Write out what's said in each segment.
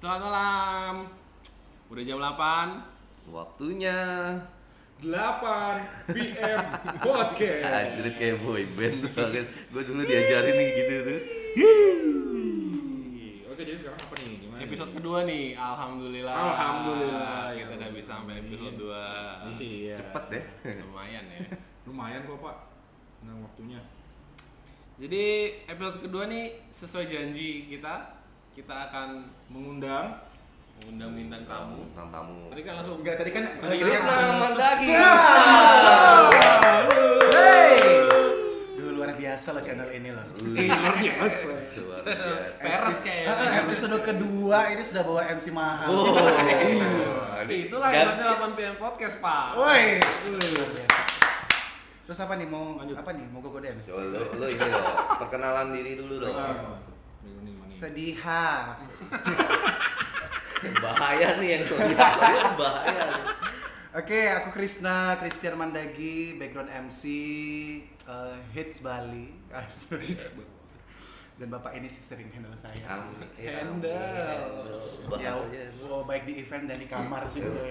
Selamat malam. Udah jam 8. Waktunya 8 PM podcast. anjrit kayak boy band banget. Gue dulu diajarin nih gitu tuh. Oke, jadi sekarang apa nih? Gimana? Episode kedua nih, alhamdulillah. Alhamdulillah. Kita udah bisa sampai episode 2. Iya. Cepet deh. Lumayan ya. Lumayan kok, Pak. Nah, waktunya. Jadi episode kedua nih sesuai janji kita akan Mengundang bintang tamu. Tentang tamu. Tadi kan langsung Enggak, tadi kan Krisna Mandagi. Hey! Duh, luar biasa loh channel ini loh. luar biasa. Luar biasa. peres kayaknya. Episode kedua ini sudah bawa MC mahal. Itulah hebatnya 8 PM podcast, Pak. Woi. Terus apa nih mau Lanjut. apa nih mau gue dance? Coba lu ini dong, perkenalan diri dulu dong. Sediha. Bahaya nih yang soalnya bahaya. Oke, aku Krisna Christian Mandagi, background MC Hits Bali. Dan bapak ini sih sering handle saya. Handle. Ya, Bahasanya. baik di event dan di kamar sih gue.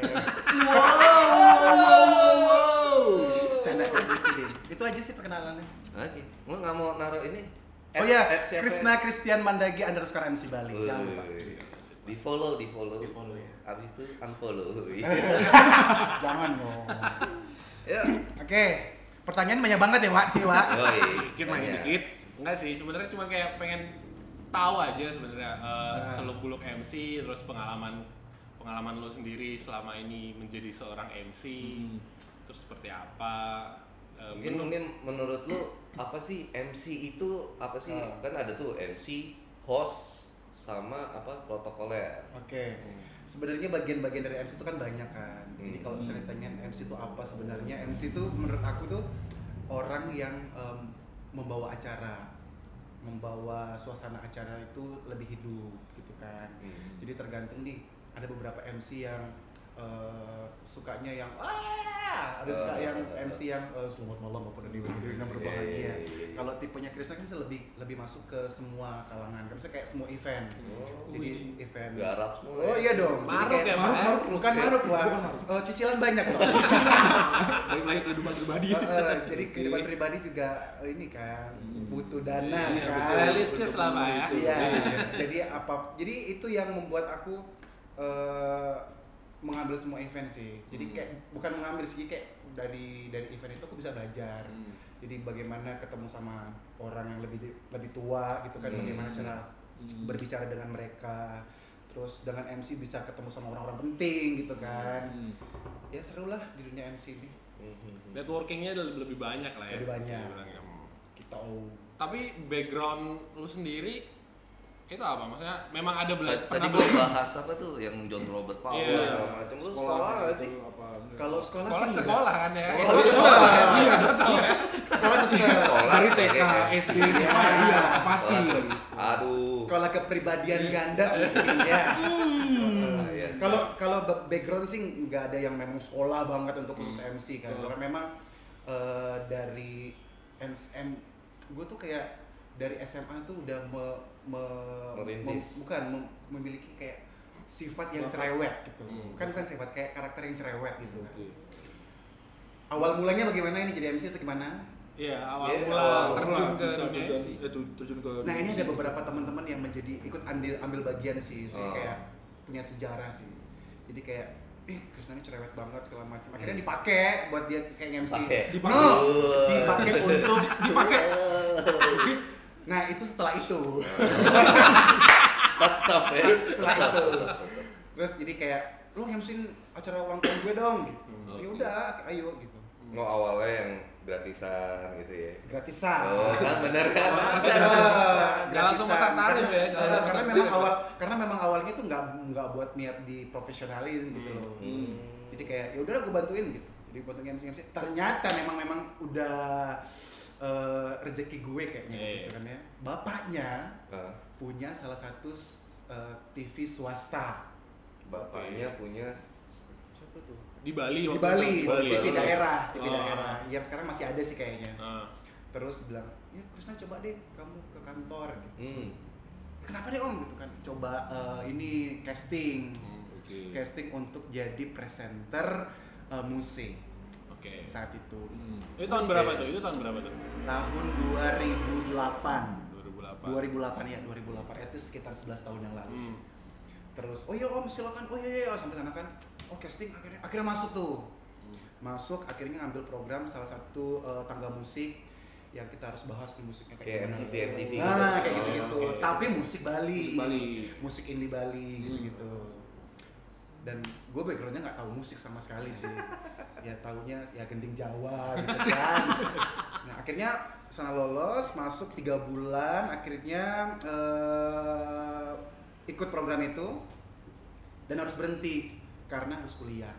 Canda kidding. Itu aja sih perkenalannya. Oke, lu nggak mau naruh ini? Oh ya, Siapa? Krisna Christian Mandagi _ MC Bali. Jangan lupa. Di follow. Di follow ya. Abis itu unfollow. Jangan dong. Ya. Oke, pertanyaan banyak banget ya, Wak, sih, Wak. Dikit main dikit. Enggak sih, sebenarnya cuma kayak pengen tahu aja sebenarnya seluk-beluk MC, terus pengalaman lo sendiri selama ini menjadi seorang MC. Terus seperti apa? Mungkin menurut lu apa sih MC itu apa sih? Kan ada tuh MC, host, sama apa protokoler. Oke. Sebenarnya bagian-bagian dari MC itu kan banyak kan. Jadi kalau misalnya ditanya MC itu apa sebenarnya, MC itu menurut aku tuh orang yang membawa acara, membawa suasana acara itu lebih hidup gitu kan. Jadi tergantung nih, ada beberapa MC yang sukanya yang ada suka yang MC yang selamat malam apa dari yang berbahagia. Kalau tipenya Krisna kan lebih masuk ke semua kalangan. Kan kayak semua event. Jadi event Garap semua. Oh iya dong. Maruk ya, Pak. Bukan maruk, Wak. Cicilan banyak soalnya. Balik lagi ke kehidupan pribadi. Jadi kehidupan pribadi juga ini kan butuh dana Iya, kan. realistis lah, Pak ya. Iya. Jadi itu yang membuat aku mengambil semua event sih. Jadi kayak bukan mengambil sih, kayak dari event itu aku bisa belajar. Jadi bagaimana ketemu sama orang yang lebih tua gitu kan, bagaimana cara berbicara dengan mereka. Terus dengan MC bisa ketemu sama orang-orang penting gitu kan. Ya seru lah di dunia MC ini. Networkingnya lebih banyak lah ya. Lebih banyak. Bisa dibilang ya. Kita Tapi background lu sendiri itu apa? Maksudnya memang ada Tadi gua bahas apa tuh yang John Robert Powell Iya. segala macam. Lu sekolah nggak sih? kalau sekolah sekolah sih sekolah kan ya. Sekolah. Sekolah tetap. Sekolah Dari TK, SD, SMA, iya pasti. Aduh. sekolah kepribadian ganda mungkin ya. Iya. Kalau background sih nggak ada yang memang sekolah banget untuk khusus MC kan. Karena memang dari gue tuh kayak dari SMA tuh udah Merintis. memiliki kayak sifat yang cerewet gitu. Bukan sifat, kayak karakter yang cerewet gitu. Awal mulanya bagaimana ini jadi MC atau gimana? Iya, awal Iya, mula awal terjun ke bisa dunia terjun, MC. terjun ke Nah ini ada beberapa teman-teman yang ikut ambil bagian sih, saya Oh. kayak punya sejarah sih. Jadi kayak, Krisna ini cerewet banget segala macam. Akhirnya dipakai buat dia kayak MC. Dipakai. No, dipakai untuk dipakai. Nah itu setelah itu, Tetap ya. setelah itu. Terus jadi kayak, lu MC-in acara ulang tahun gue dong. Gitu. Ya udah, ayo gitu. Nggak awalnya yang gratisan gitu ya. Gratisan. Oh, kan bener kan? Nggak langsung pasang tarif ya, karena memang awalnya tuh nggak buat niat di profesionalis gitu loh. Jadi kayak ya udah gue bantuin gitu. Jadi bantuin MC. Ternyata memang udah rezeki gue kayaknya gitu kan ya. Bapaknya punya salah satu TV swasta. Bapaknya punya siapa tuh? Di Bali. Di Bali, Bali. TV daerah, TV Oh. daerah. Yang sekarang masih ada sih kayaknya. Ah. Terus bilang, ya Krisna coba deh kamu ke kantor gitu. kenapa nih om gitu kan, coba ini casting casting untuk jadi presenter musik saat itu. Itu tahun berapa tuh? Tahun 2008 ya, 2008 itu sekitar 11 tahun yang lalu sih. Terus oh iya om silakan, oh iya sampai sana kan, oh casting akhirnya masuk tuh. Masuk akhirnya ngambil program salah satu tangga musik yang kita harus bahas di musiknya kayak MTV nah kayak gitu. Tapi musik Bali, musik indie Bali gitu. Dan gue backgroundnya nggak tahu musik sama sekali sih, ya taunya ya gending Jawa gitu kan. Nah akhirnya sana lolos, masuk 3 bulan, akhirnya ikut program itu dan harus berhenti karena harus kuliah.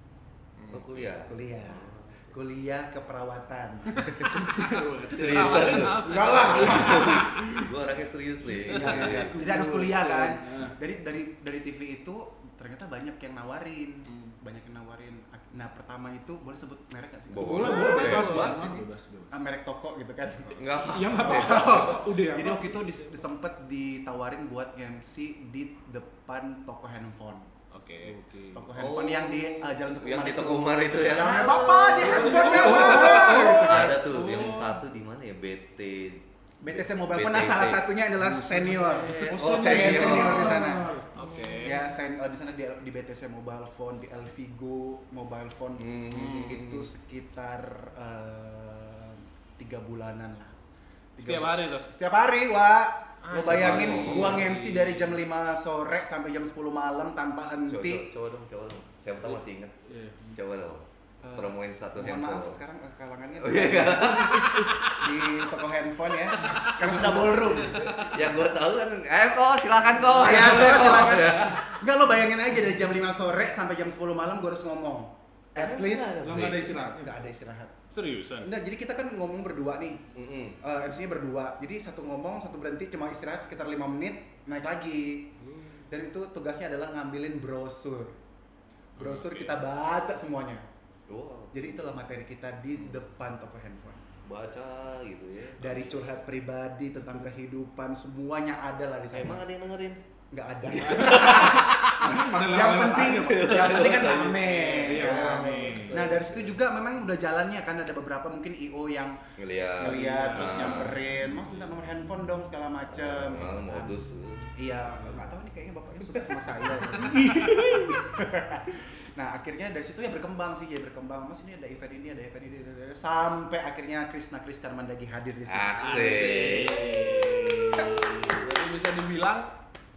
Kuliah keperawatan. Seriusan? Enggak lah. Gua orangnya serius nih. Jadi harus kuliah kan. Dari TV itu ternyata banyak yang nawarin. Nah pertama itu boleh sebut merek nggak sih? Boleh. Bebas. Merek toko gitu kan? Nggak apa. Ya nggak apa-apa. Udah. Jadi waktu itu disempet ditawarin buat MC di depan toko handphone. Toko handphone yang di Jalan Teguh Yang di Teguh Umar itu ya. Namanya Bapak di handphonenya Pak. Ada tuh yang satu di mana ya? BTC Mobile Phone. Nah salah satunya adalah senior. Senior di sana. Ya, di sana di BTC Mobile Phone, di Elvigo Mobile Phone itu sekitar 3 bulanan lah. Setiap hari tuh? Setiap hari, Wak. Lo bayangin gua nge-MC dari jam 5 sore sampai jam 10 malam tanpa henti. Coba dong. Siapa tahu masih ingat. Coba dong. Promoin satu handphone. Maaf sekarang kalangannya di toko handphone ya. Karena sudah ballroom. Yang gue tahu kan, kok silakan kok. Ya, silakan. Enggak, lo bayangin aja dari jam 5 sore sampai jam 10 malam gue harus ngomong. At least lo nggak ada istirahat. Nggak ada istirahat. Seriusan? Nah, jadi kita kan ngomong berdua nih. MC-nya berdua. Jadi satu ngomong, satu berhenti, cuma istirahat sekitar 5 menit, naik lagi. Dan itu tugasnya adalah ngambilin brosur. Kita baca semuanya. Jadi itulah materi kita di depan toko handphone. Baca gitu ya. Dari curhat pribadi tentang kehidupan, semuanya ada lah di sana. Emang ada yang dengerin? Nggak ada. Yang penting kan rame. Iya, rame. Nah dari situ juga memang udah jalannya kan, ada beberapa mungkin IO yang ngeliat terus nyamperin, mas minta nomor handphone dong segala macem. Modus. Iya, nggak tahu nih kayaknya bapaknya suka sama saya. Nah akhirnya dari situ ya berkembang. Mas ini ada event ini, sampai akhirnya Krishna Darmandagi hadir di sini. Asik. Jadi bisa dibilang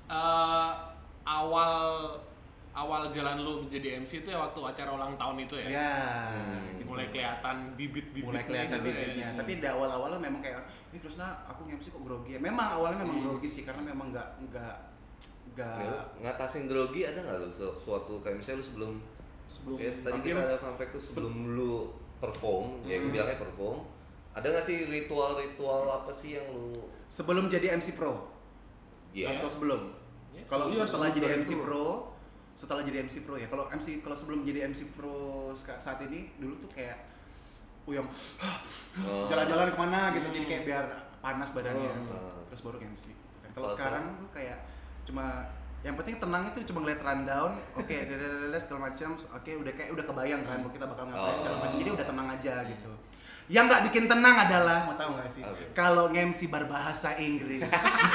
awal jalan lu menjadi MC itu ya waktu acara ulang tahun itu ya? Ya. Mulai kelihatan bibit-bibitnya. Ya. Tapi di awal-awal memang kayak, ini Krishna aku MC kok grogi ya. Memang awalnya memang grogi sih, karena memang nggak ngatasin grogi. Ada nggak lu suatu kayak misalnya lu sebelum tadi kita ada fun fact tuh sebelum lu perform, ya gue bilangnya perform, ada nggak sih ritual apa sih yang lu sebelum jadi MC Pro? Atau sebelum? Kalau setelah jadi MC Pro, ya. Kalau sebelum jadi MC Pro saat ini, dulu tuh kayak yang jalan-jalan kemana gitu, jadi kayak biar panas badannya, terus baru MC. Kalau sekarang tuh kayak cuma yang penting tenang, itu cuma ngeliat rundown, oke, segala macam, oke, udah kebayang kan, kita bakal ngapain segala macam, jadi udah tenang aja gitu. Yang nggak bikin tenang adalah, mau tahu nggak sih, kalau nge-MC berbahasa Inggris.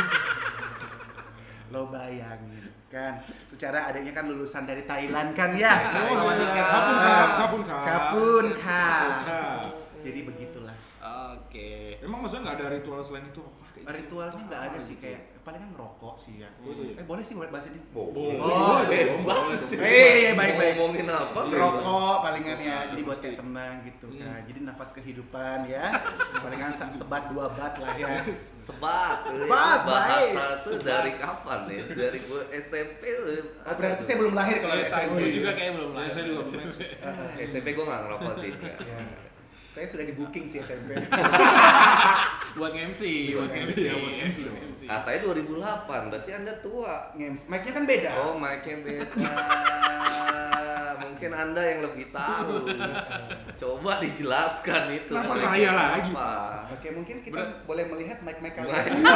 Lo bayangin kan, secara adanya kan lulusan dari Thailand kan ya. Kapun kah. Jadi begitulah. Oke. Emang maksudnya nggak ada ritual selain itu? Ritualnya nggak ada sih, kayak palingan ngerokok sih ya. Boleh sih bahas ini? Baik. Ngomongin apa? Ngerokok palingan ya, jadi buat kayak tenang gitu kan. Jadi nafas kehidupan ya. Palingan sebat 2 bat lah ya. Sebat, bahasa tuh dari kapan ya? Dari gue SMP. Berarti saya belum lahir kalau SMP. Gue juga kayak belum lahir. Saya juga SMP gue nggak ngerokok sih. Saya sudah di booking sih SMP. Buat MC. Katanya 2008, berarti Anda tua. Mic-nya kan beda. Oh, mic-nya beda. Mungkin mungkin Anda yang lebih tahu. Coba dijelaskan itu. Kenapa saya lagi? Oke, mungkin kita boleh melihat mic-mic kalian.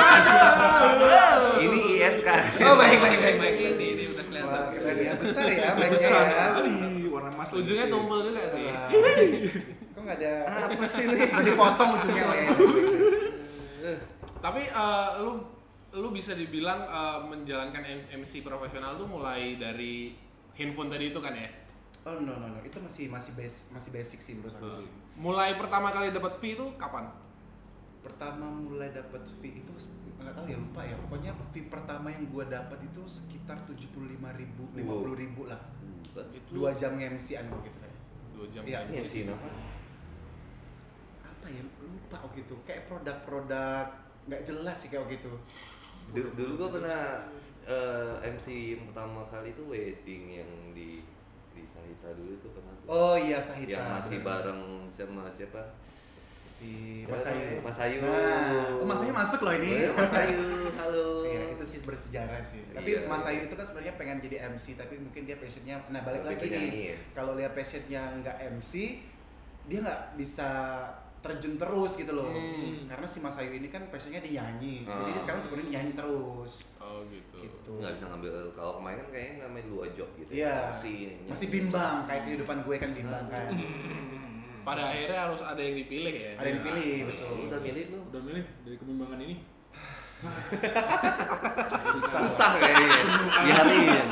Ini IS kan. Oh, baik. Ini udah kelihatan. Wah, keren ya, besar ya mic-nya Besar ya. sekali, warna emas. Ujungnya tumpul juga sih. Wah. Kok nggak ada apa sih nih? Udah dipotong ujungnya ya. Tapi lu bisa dibilang menjalankan MC profesional tuh mulai dari handphone tadi itu kan ya? Oh no, itu masih basic sih menurut aku sih. Mulai pertama kali dapat fee itu kapan? Pertama mulai dapat fee itu nggak tahu ya, lupa ya. Pokoknya fee pertama yang gua dapat itu sekitar 75.000, 50.000 lah. Itu 2 jam MC-an gitu kayak. 2 jam Iya, MC apa? Apa ya? Lupa gitu. Kayak produk-produk nggak jelas sih kayak gitu. Dulu gua pernah MC yang pertama kali itu wedding yang di Sahita dulu tuh pernah tuh. Oh iya, Sahita. Yang masih bener. bareng sama siapa? Si Mas Ayu. Mas Ayu. Nah, Mas Ayu masuk loh ini. Mas Ayu, halo. Iya, itu sih bersejarah sih. Tapi Iya, Mas iya. Ayu itu kan sebenarnya pengen jadi MC, tapi mungkin dia passionnya, nah balik Lebih lagi ke nih, nyanyi ya? kalau dia passionnya nggak MC, dia nggak bisa terjun terus gitu loh. Karena si Mas Ayu ini kan passionnya di nyanyi, jadi dia sekarang tekunin nyanyi terus. Oh gitu. Gitu. Nggak bisa ngambil, kalau kemarin kan kayaknya ngambil 2 job gitu. Iya. Nyanyi. Masih bimbang, kayak kehidupan gue kan bimbang kan. Pada akhirnya harus ada yang dipilih ya. Ada yang pilih, betul. Lu udah milih lu? Udah milih dari kebimbangan ini. Susah kayaknya. Diharin.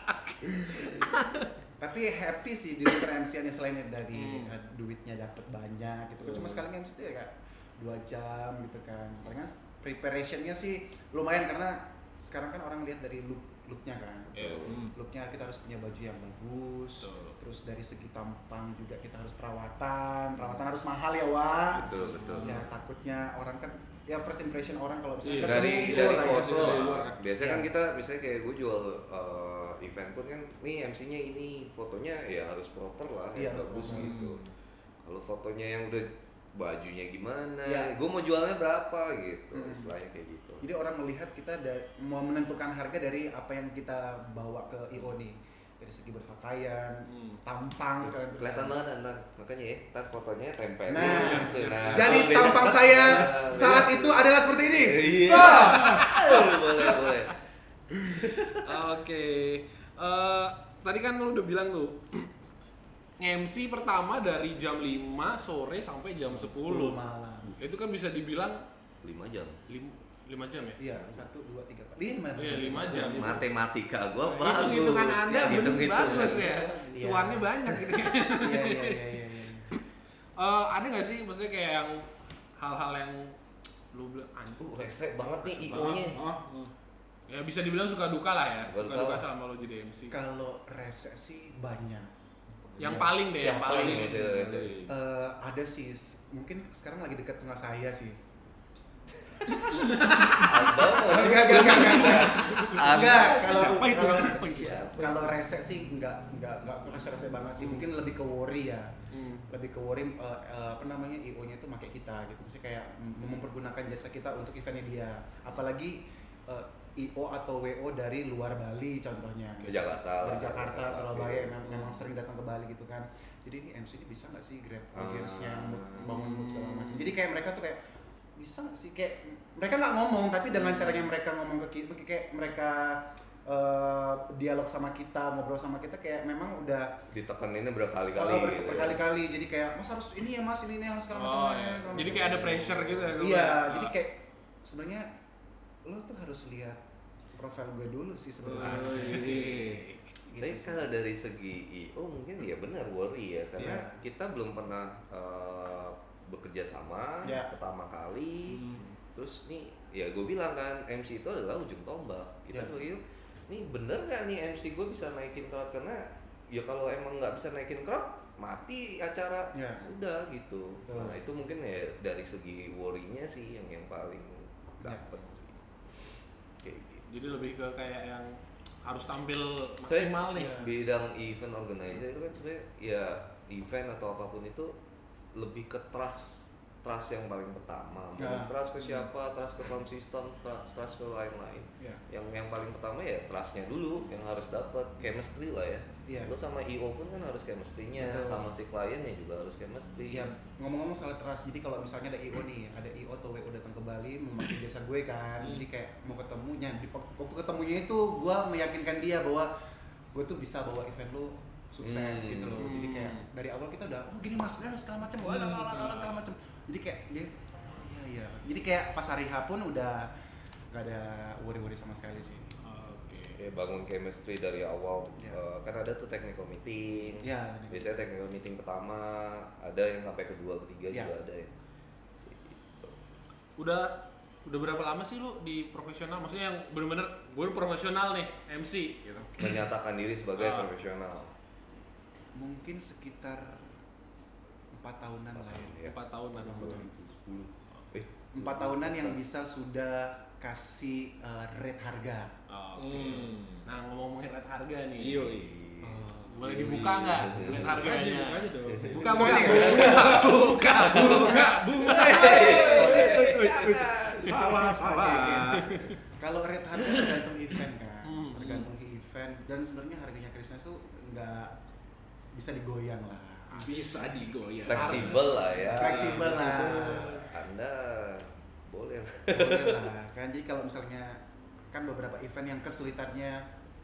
Tapi happy sih di luar MC-nya selain dari duitnya dapat banyak gitu. Cuma sekali MC itu ya kayak 2 jam gitu kan. Palingan preparation-nya sih lumayan karena sekarang kan orang lihat dari looknya kan. Iya. Looknya kita harus punya baju yang bagus. Betul. Terus dari segi tampang juga kita harus perawatan harus mahal ya, Wak. Betul. Ya takutnya orang kan ya first impression orang kalau misalnya Dari ketemu lah ya. foto dari luar kan. biasanya kan Iya. kita misalnya kayak gue jual event pun kan nih MC-nya ini fotonya ya harus proper lah, Iya, yang harus bagus proper. gitu. Kalau fotonya yang udah bajunya gimana, Iya. gue mau jualnya berapa gitu, istilahnya kayak gitu. Jadi orang melihat kita mau menentukan harga dari apa yang kita bawa ke IO nih, dari segi berpakaian, tampang sekalian. Kelihatan banget ntar, makanya ya, ntar fotonya tempel Nah, gitu. Nah, jadi kalau beda- tampang saya Nah, saat beda. itu adalah seperti ini. Iya. Boleh. Oke. Tadi kan lu udah bilang tuh MC pertama dari jam 5 sore sampai jam 10. 10 malam. Itu kan bisa dibilang 5 jam. 5 jam ya? Iya, 1, 2, 3, 4, 5. Iya, 5 jam. Matematika gue bagus. Hitung-hitungan Anda Hitung-hitungan. bagus ya. Iya. Cuannya banyak gitu. Iya. Ada nggak sih maksudnya kayak yang hal-hal yang lu bilang Rese banget nih IO-nya. ya bisa dibilang suka duka lah ya. Suka Suka duka. duka selama lu jadi MC. Kalau rese sih banyak. Yang paling deh, yang paling. gitu, rese. Ada sih, mungkin sekarang lagi dekat sama saya sih. Enggak. Siapa itu? Kalau rese sih enggak rese banget sih. Mungkin lebih ke worry ya. Lebih ke worry IO-nya itu pakai kita gitu. Maksudnya kayak mempergunakan jasa kita untuk eventnya dia. Apalagi IO atau WO dari luar Bali contohnya. Jakarta Dari lah. Jakarta, Surabaya memang sering datang ke Bali gitu kan. Jadi ini MC ini bisa nggak sih grab audience-nya, bangun mood segala macam. Jadi kayak mereka tuh kayak bisa nggak sih, kayak mereka nggak ngomong tapi dengan caranya mereka ngomong ke kita, kayak mereka dialog sama kita, ngobrol sama kita, kayak memang udah Ditekeninnya berkali-kali kalau gitu. berkali-kali. Jadi kayak mas harus ini ya mas, ini harus segala macam. Iya. segala Jadi macam. kayak ada pressure gitu ya. Iya, jadi kayak sebenarnya lo tuh harus lihat profil gue dulu sih sebenarnya. Asik. Tapi kalau dari segi IO mungkin ya benar worry ya, karena Iya. kita belum pernah bekerja sama Iya. pertama kali. Terus nih ya gue bilang kan MC itu adalah ujung tombak. Kita Iya. sebagai IO, nih bener nggak nih MC gue bisa naikin crowd, karena ya kalau emang nggak bisa naikin crowd mati acara. Iya. Udah gitu. Betul. Nah itu mungkin ya dari segi worry-nya sih yang paling dapet sih. Kayak gitu. Jadi lebih ke kayak yang harus tampil maksimal nih. Iya. Bidang event organizer itu kan sebenarnya ya event atau apapun itu lebih ke trust trust yang paling pertama. Trust ke siapa, trust ke sound system, trust ke lain-lain. Yang paling pertama ya trustnya dulu yang harus dapat, chemistry lah ya. Lo sama IO pun kan harus chemistry-nya, sama si kliennya juga harus chemistry. Ngomong-ngomong soal trust, jadi kalau misalnya ada IO nih, ada IO atau WO datang ke Bali memakai jasa gue kan, jadi kayak mau ketemunya, di waktu ketemunya itu gue meyakinkan dia bahwa gue tuh bisa bawa event lo sukses gitu loh. Jadi kayak dari awal kita udah gini mas, segala macam, segala macam. Jadi kayak dia iya. Jadi kayak pas hari H pun udah gak ada worry-worry sama sekali sih. Ya, bangun chemistry dari awal. Kan ada tuh technical meeting. Biasanya technical meeting pertama, ada yang sampai kedua, ketiga juga ada ya. Gitu. Udah berapa lama sih lu di profesional? Maksudnya yang benar-benar gue profesional nih, MC gitu. Menyatakan diri sebagai profesional. Mungkin sekitar 4 tahunan lah ya. 4 tahunan. 4 tahunan yang bisa sudah kasih rate harga. Nah ngomongin rate harga nih. Iya. Boleh dibuka nggak rate harganya? Buka. Salah. Kalau rate harga tergantung event kan, tergantung event dan sebenarnya harganya Krisna tuh nggak bisa digoyang lah. Bisa digoyang. Fleksibel lah ya. Fleksibel lah. Anda boleh lah kan. Jadi kalau misalnya kan beberapa event yang kesulitannya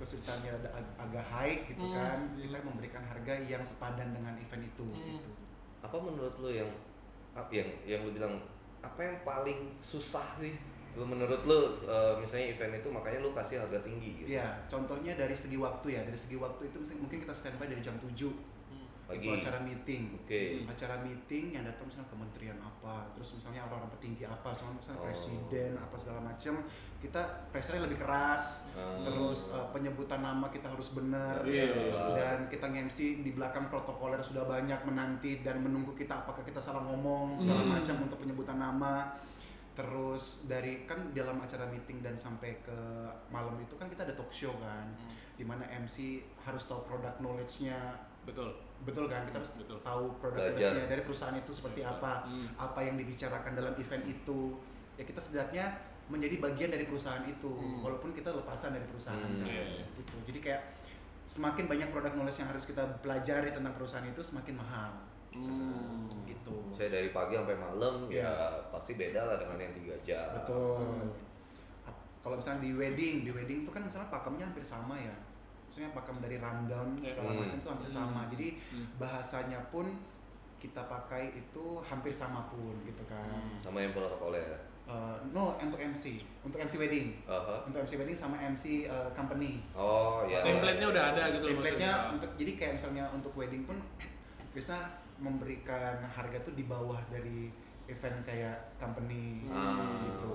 agak high gitu kan, kita memberikan harga yang sepadan dengan event itu gitu. Apa menurut lo yang lo bilang apa yang paling susah sih menurut lo misalnya event itu makanya lo kasih harga tinggi gitu? Iya, contohnya dari segi waktu ya. Dari segi waktu itu mungkin kita standby dari jam 7 pagi. Itu acara meeting. Acara meeting yang datang misalnya kementerian apa, terus misalnya orang-orang petinggi apa, misalnya presiden apa segala macam, kita pressure-nya lebih keras. Terus penyebutan nama kita harus benar. Dan kita nge-MC di belakang protokoler sudah banyak menanti dan menunggu kita apakah kita salah ngomong segala macam untuk penyebutan nama. Terus dari kan dalam acara meeting dan sampai ke malam itu kan kita ada talk show kan, dimana MC harus tahu product knowledge-nya. Betul kan, kita harus tahu produk knowledge-nya dari perusahaan itu seperti apa yang dibicarakan dalam event itu. Ya kita setidaknya menjadi bagian dari perusahaan itu, walaupun kita lepasan dari perusahaan kan. Gitu. Jadi kayak semakin banyak produk knowledge yang harus kita pelajari tentang perusahaan itu semakin mahal. Gitu. Saya dari pagi sampai malam ya pasti beda lah dengan yang 3 jam. Betul. Kalau misalnya di wedding itu kan misalnya pakemnya hampir sama ya. Maksudnya pakem dari rundown segala macam tuh hampir sama. Jadi bahasanya pun kita pakai itu hampir sama pun gitu kan. Sama yang protokolnya. No, untuk MC wedding. Untuk MC wedding sama MC company. Template-nya udah ada gitu. Template-nya untuk jadi kayak misalnya untuk wedding pun Krisna memberikan harga tuh di bawah dari event kayak company gitu.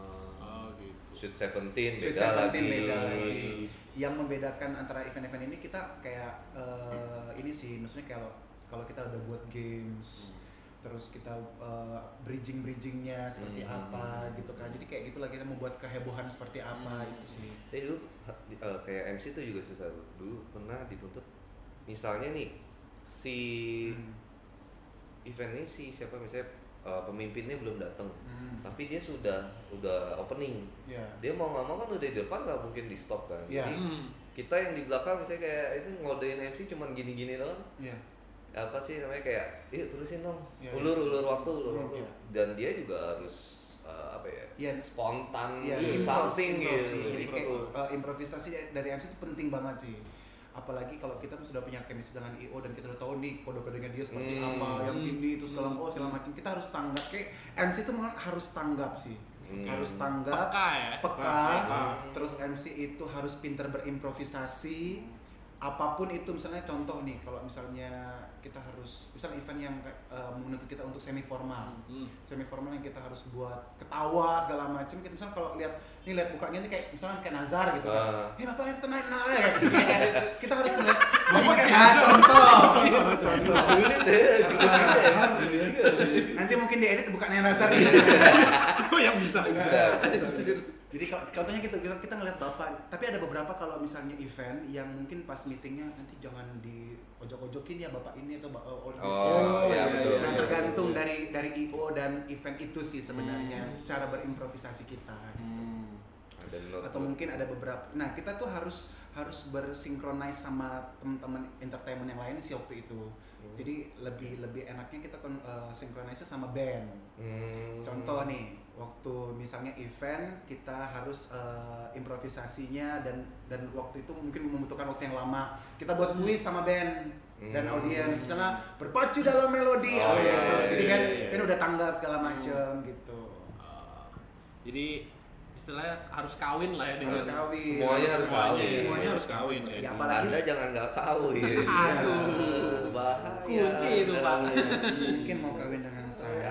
Sweet 17 beda lagi. Yang membedakan antara event-event ini kita kayak ini sih, maksudnya kalau kita udah buat games, terus kita bridgingnya seperti apa gitu kan. Jadi kayak gitulah, kita membuat kehebohan seperti apa itu sih. Jadi dulu kayak MC tuh juga susah. Dulu pernah dituntut misalnya nih si event ini siapa misalnya pemimpinnya belum datang, tapi dia udah opening. Dia mau nggak mau kan udah di depan, nggak mungkin di stop kan. Jadi kita yang di belakang misalnya kayak itu ngodein MC cuman gini-gini doang. Apa sih namanya kayak, yuk terusin dong, ulur waktu. Dan dia juga harus spontan, something gitu. Jadi kayak improvisasi dari MC itu penting banget sih. Apalagi kalau kita tuh sudah punya chemistry dengan IO dan kita udah tahu nih kode-kodenya dia seperti apa, yang ini itu segala macam, kita harus tanggap. Kayak MC itu harus tanggap sih, harus tanggap, peka. Terus MC itu harus pintar berimprovisasi. Apapun itu, misalnya contoh nih, kalau misalnya kita harus, misalnya event yang menuntut kita untuk semi formal yang kita harus buat ketawa segala macam. Kita misalnya kalau lihat bukanya ini kayak misalnya kayak Nazar gitu kan, bapak yang naik kita harus ngeliat contoh. Nanti mungkin di edit bukannya Nazar yang bisa. Jadi contohnya gitu, kita ngeliat bapak, tapi ada beberapa kalau misalnya event yang mungkin pas meetingnya nanti jangan di ojok-ojokin ya bapak ini atau iya betul. Nah, tergantung dari IO dan event itu sih sebenarnya cara berimprovisasi kita. Atau mungkin ada beberapa. Nah, kita tuh harus bersinkronis sama teman-teman entertainment yang lain sih waktu itu. Jadi lebih enaknya kita sinkronisasi sama band. Contoh nih, waktu misalnya event kita harus improvisasinya dan waktu itu mungkin membutuhkan waktu yang lama. Kita buat kuis sama band dan audiens misalnya berpacu dalam melodi. Jadi kan udah tanggap segala macam gitu. Jadi istilahnya harus kawin lah ya dengan semuanya harus kawin ya. Apalagi Anda jangan nggak kawin. Aduh, bahaya. kunci itu Pak. Mungkin mau kawin dengan saya.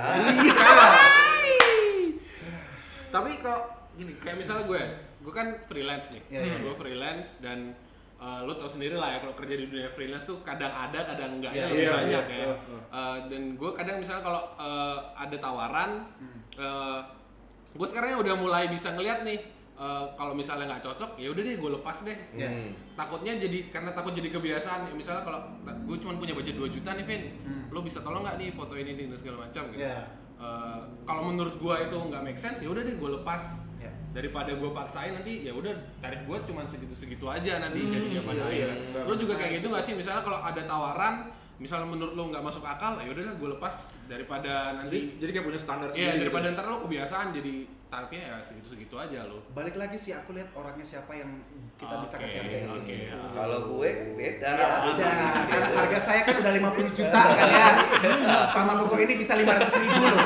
Tapi kok gini, kayak misalnya gue kan freelance nih. Gue freelance dan lo tau sendiri lah ya kalau kerja di dunia freelance tuh kadang ada kadang enggaknya lebih banyak ya. Dan gue kadang misalnya kalau ada tawaran, gue sekarang udah mulai bisa ngeliat nih kalau misalnya nggak cocok ya udah deh gue lepas deh. Takutnya karena takut jadi kebiasaan. Ya, misalnya kalau gue cuma punya budget 2 juta nih Vin, lo bisa tolong nggak nih foto ini dan segala macam gitu. Kalau menurut gue itu nggak make sense ya udah deh gue lepas. Daripada gue paksain nanti ya udah tarif gue cuma segitu aja nanti jadinya pada akhirnya. Lo juga kayak gitu nggak sih? Misalnya kalau ada tawaran misalnya menurut lo nggak masuk akal, ya udahlah gue lepas daripada nanti. Jadi kayak punya standar sendiri. Iya, daripada ntar lo kebiasaan jadi tarifnya ya segitu aja lo. Balik lagi sih aku lihat orangnya siapa yang kita bisa kasih harga itu sih. Kalau gue beda. Ya, beda. Karena harga saya kan udah 50 juta kan ya. Sama buku ini bisa 500.000 loh.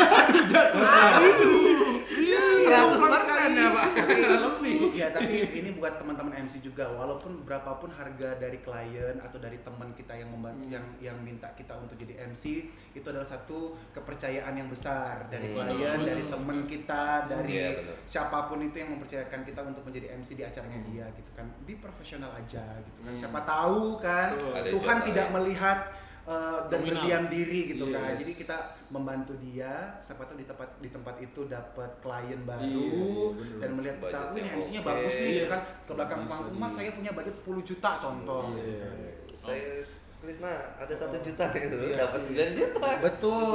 Aduh. 100% ya Pak. Lebih. Ya tapi ini buat teman-teman MC juga, walaupun berapapun harga dari klien atau dari teman kita yang membantu yang minta kita untuk jadi MC, itu adalah satu kepercayaan yang besar dari klien, dari teman kita, dari siapapun itu yang mempercayakan kita untuk menjadi MC di acaranya dia gitu kan. Be profesional aja gitu kan. Siapa tahu kan Tuhan tidak melihat dan berdiam diri gitu kan. Jadi kita membantu dia, siapa tahu di tempat itu dapat klien baru dan melihat kita, ini MC-nya bagus nih gitu kan. Ke belakang panggung, Mas saya punya budget 10 juta contoh. Saya Krisna ada 1 juta gitu, dapat 9 juta. Betul.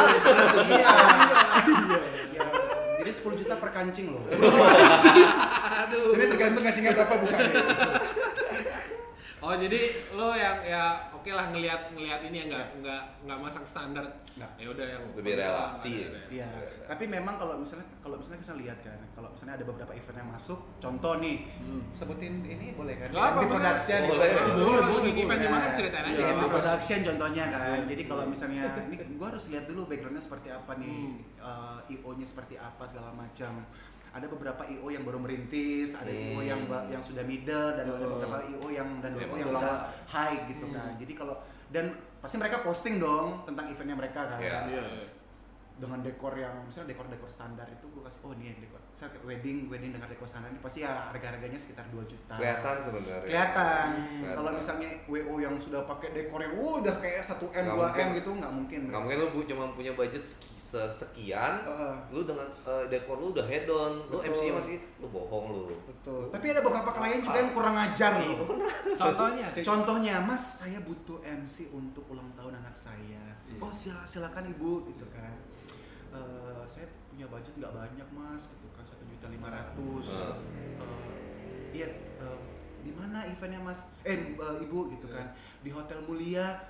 Iya. Jadi 10 juta per kancing loh. Aduh. Ini tergantung kancingnya berapa bukannya. Oh jadi lo yang ya oke lah ngelihat ini ya nggak masang standar. Ya udah yang lebih relasi. Iya. Tapi memang kalau misalnya kita lihat kan, kalau misalnya ada beberapa event yang masuk, contoh nih, sebutin ini boleh kan? Di production. Boleh. Event di mana ceritain aja. Di production contohnya kan. Jadi kalau misalnya ini gua harus lihat dulu backgroundnya seperti apa nih, IO-nya seperti apa segala macam. Ada beberapa IO yang baru merintis, ada IO yang sudah middle, dan ada beberapa IO yang sudah high gitu kan. Jadi kalau dan pasti mereka posting dong tentang eventnya mereka kan. Dengan dekor yang misalnya dekor standar itu gue kasih ini dekor. Misalnya wedding dengan dekor standar ini pasti ya harganya sekitar 2 juta. Kelihatan sebenarnya. Kelihatan. Kalau misalnya WO yang sudah pakai dekor yang udah kayak 1M 2M gitu nggak mungkin. Nggak mungkin lu cuma punya budget sekian, lu dengan dekor lu udah head on, lu MC-nya masih lu bohong lu. Betul. Tapi ada beberapa klien juga yang kurang ajar nih. Contohnya, Mas, saya butuh MC untuk ulang tahun anak saya. Oh silakan Ibu gitu kan. Saya punya budget nggak banyak Mas gitu kan, 1.500.000. Iya, di mana eventnya Mas? Ibu gitu kan, di Hotel Mulia.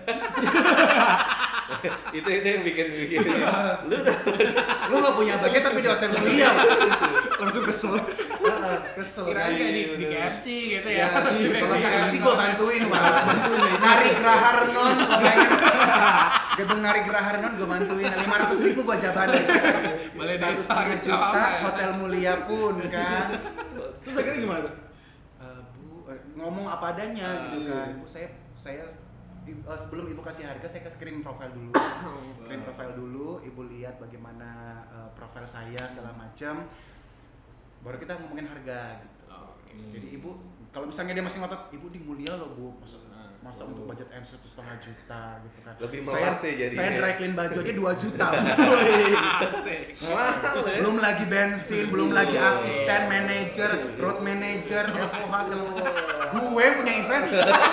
itu yang bikin lu nggak punya budget tapi di Hotel Mulia langsung kesel kirain kayak di KFC gitu ya. Kalau KFC gue bantuin Nari Graharnon, gedung Nari Graharnon gue bantuin 500.000 gue jabanin. Boleh 1,5 juta Hotel Mulia pun kan. Terus akhirnya gimana tuh? Bu, ngomong apa adanya gitu kan. Bu, saya sebelum Ibu kasih harga, saya screen profile dulu. Ibu lihat bagaimana profil saya segala macam, baru kita ngomongin harga gitu. Jadi Ibu, kalau misalnya dia masih ngotot, Ibu di Mulia loh Bu, Masa untuk budget MC 1,5 juta gitu kan. Lebih melas sih jadinya. Saya dry clean baju aja 2 juta. Mahal ya. Belum lagi bensin, belum lagi asisten, manager, road manager, FOH segala macam. Gue yang punya event.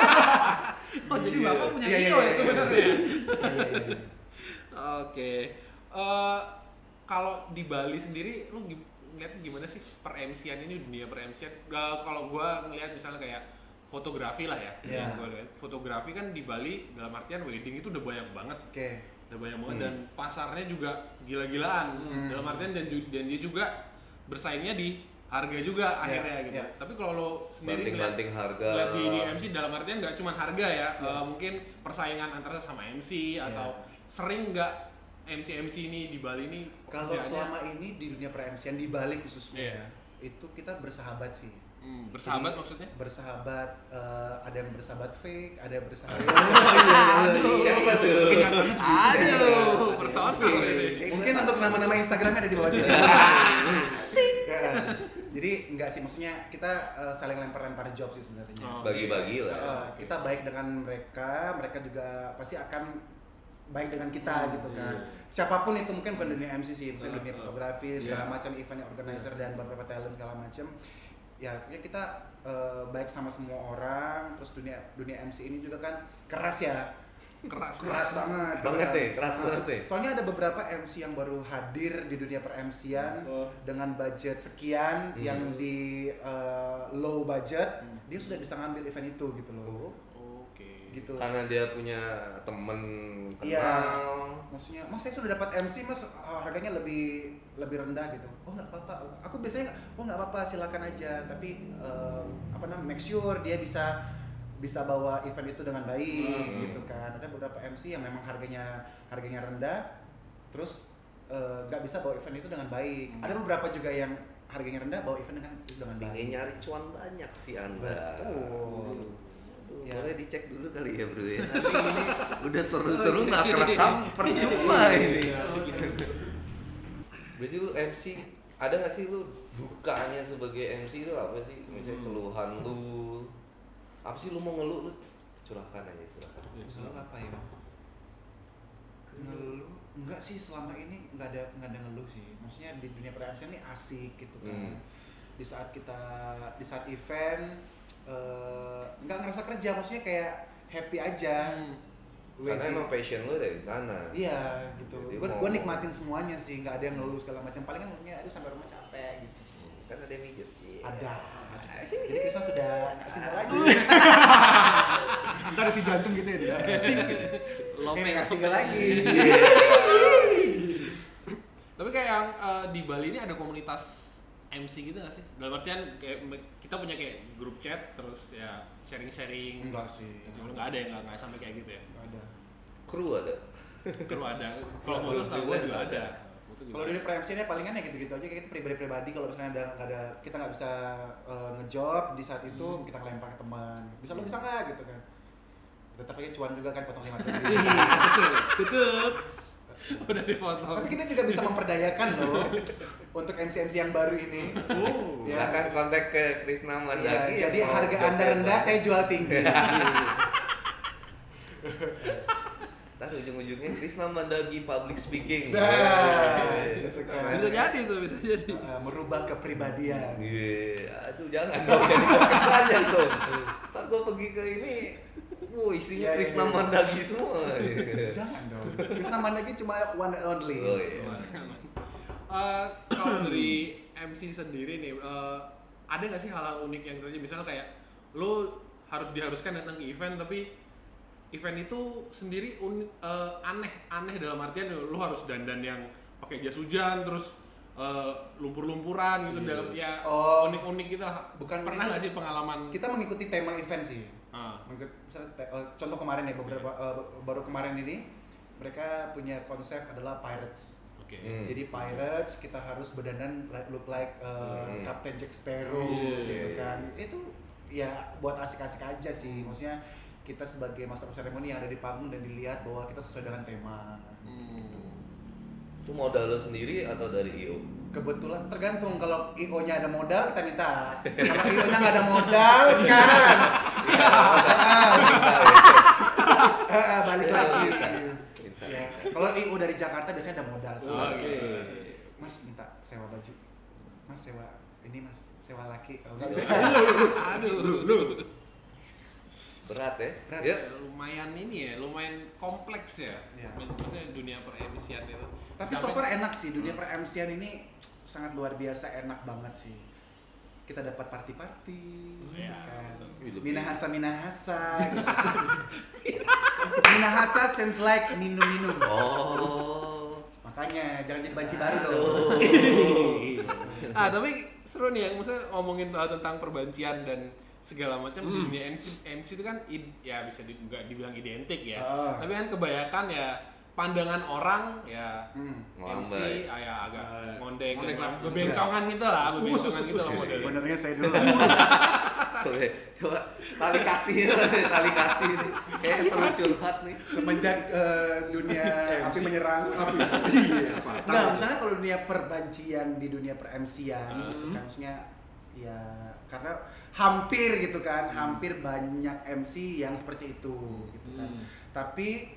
Oh jadi bapak punya Iya, IO ya iya. sebenarnya. Iya. Oke. Kalau di Bali sendiri lu ngeliat gimana sih per MC-an ini, dunia per MC-an? Kalau gua ngeliat misalnya kayak fotografi lah ya. Iya. Yang gua lihat fotografi kan di Bali dalam artian wedding itu udah banyak banget. Oke. Udah banyak banget dan pasarnya juga gila-gilaan. Dalam artian dan dia juga bersaingnya di harga juga akhirnya gitu. Iya. Tapi kalau lo sendiri ngeliat harga. di MC dalam artian nggak cuma harga ya, mungkin persaingan antara sama MC atau sering nggak MC ini di Bali ini Kalau kerjaannya- selama ini di dunia per-MC-an di Bali khususnya Iya. itu kita bersahabat sih. bersahabat Jadi, maksudnya? Bersahabat, ada yang bersahabat fake, ada yang bersahabat. Siapa tuh? Aduh, personal ini. Mungkin untuk nama-nama Instagramnya ada di bawah sini. Ya, jadi enggak sih, maksudnya kita saling lempar-lempar job sih sebenarnya. Oh. Bagi-bagi lah. Kita baik dengan mereka, mereka juga pasti akan baik dengan kita gitu kan. Siapapun itu, mungkin bukan dunia MC sih, misalnya dunia fotografi, segala macam, event organizer dan beberapa talent segala macam. Ya kita baik sama semua orang. Terus dunia MC ini juga kan keras ya. Keras Banget Keras banget deh. Soalnya ada beberapa MC yang baru hadir di dunia per-MC-an dengan budget sekian yang di low budget, dia sudah bisa ngambil event itu gitu loh. Oke. Gitu. Karena dia punya temen Iya. kenal. Maksudnya, mas saya sudah dapat MC mas, harganya lebih rendah gitu. Oh nggak apa-apa. Aku biasanya nggak apa-apa, silakan aja. Tapi make sure dia bisa bawa event itu dengan baik gitu kan. Ada beberapa MC yang memang harganya rendah, terus nggak bisa bawa event itu dengan baik. Ada beberapa juga yang harganya rendah bawa event dengan baik. Ingin nyari cuan banyak sih Anda. Betul. Ya. Boleh dicek dulu kali ya bro ya. Nanti ini udah seru-seru nggak kerekam percuma ini. Berarti lu MC, ada nggak sih lu dukanya sebagai MC itu apa sih? Misalnya keluhan lu, apa sih lu mau ngeluh, lu curahkan aja, curahkan. Ngeluh apa ya? Ngeluh enggak sih, selama ini nggak ada ngeluh sih. Maksudnya di dunia per-MC ini asik gitu kan. Di saat event nggak ngerasa kerja, maksudnya kayak happy aja. Karena emang passion lu dari sana. Iya gitu. Jadi Gue nikmatin semuanya sih, nggak ada yang ngeluh segala macam. Paling kan ngomongnya aduh sampai rumah capek gitu. Kan ada yang mijet. Ada. Jadi Krisna sudah nggak single lagi. Ntar si jantung gitu ya dia. Nggak single lagi. Tapi kayak yang di Bali ini ada komunitas MC gitu nggak sih? Dalam artian kayak kita punya kayak grup chat terus ya sharing-sharing. Enggak sih. Nggak ada ya, nggak sampai kayak gitu ya. Nggak ada. Kru ada. Kalau ada, kalau foto setahu gue juga ada. Foto juga Kalau ada. dunia pre-MC-nya palingan ya gitu-gitu aja, kayak kita pribadi-pribadi. Kalau misalnya kita nggak bisa ngejob di saat itu, kita ngelempar ke teman. Bisa lo bisa nggak gitu kan? Tetap aja cuan juga kan, potong 5 Tutup. Udah dipotong. Tapi kita juga bisa memperdayakan loh untuk MC-MC yang baru ini. Ya. Silakan kontak ke Krisna Ya, Mandagi. jadi harga Anda rendah, saya jual tinggi. Ntar ujung-ujungnya Krisna Mandagi public speaking. Bisa jadi tuh, bisa jadi. Merubah kepribadian. Iya, aduh jangan dong, jadi banyak tuh. Ntar gue pergi ke ini, isinya Iya, Krisna iya. Mandagi semua. Jangan dong. Krisna Mandagi cuma one and only. Oh iya. Kalau dari MC sendiri nih, ada nggak sih hal-hal unik yang terjadi? Misalnya kayak lo diharuskan datang ke event, tapi event itu sendiri aneh dalam artian lo harus dandan yang pakai jas hujan, terus lumpur-lumpuran gitu dalam ya unik-unik gitu lah. Bukan Pernah itu. nggak sih pengalaman? Kita mengikuti tema event sih. Ah. Misalnya contoh kemarin ya, baru kemarin ini mereka punya konsep adalah pirates. Oke. Jadi pirates kita harus berdandan look like Captain Jack Sparrow gitu kan. Itu ya buat asik-asik aja sih. Maksudnya kita sebagai master of ceremony yang ada di panggung dan dilihat bahwa kita sesuai dengan tema. Itu modal lo sendiri atau dari IO? Kebetulan tergantung, kalau IO-nya ada modal kita minta. Kalau IO-nya nggak ada modal kan. Jakarta biasanya ada modal sih. Oke. Mas minta sewa baju. Mas sewa laki. Aduh. Berat ya. Berat. Ya. Lumayan lumayan kompleks ya. Maksudnya dunia per-MC-an itu. Tapi so far enak sih, dunia per-MC-an ini sangat luar biasa, enak banget sih. Kita dapat party-party, kan. Minahasa gitu. Minahasa sounds like minum-minum. Oh. Makanya jangan jadi banci baru dong. Tapi seru nih yang maksudnya ngomongin tentang perbancian dan segala macam di dunia MC itu kan ya bisa nggak dibilang identik ya. Tapi kan kebanyakan ya pandangan orang ya MC ya agak ngondek lah, bebencongan gitu lah modelnya. Sebenarnya saya dulu. Coba tali kasih nih. Kayak perlu curhat nih. Semenjak dunia api menyerang. Nggak, misalnya kalau dunia perbancian di dunia per-MC-an gitu kan, maksudnya ya karena hampir banyak MC yang seperti itu gitu kan. Tapi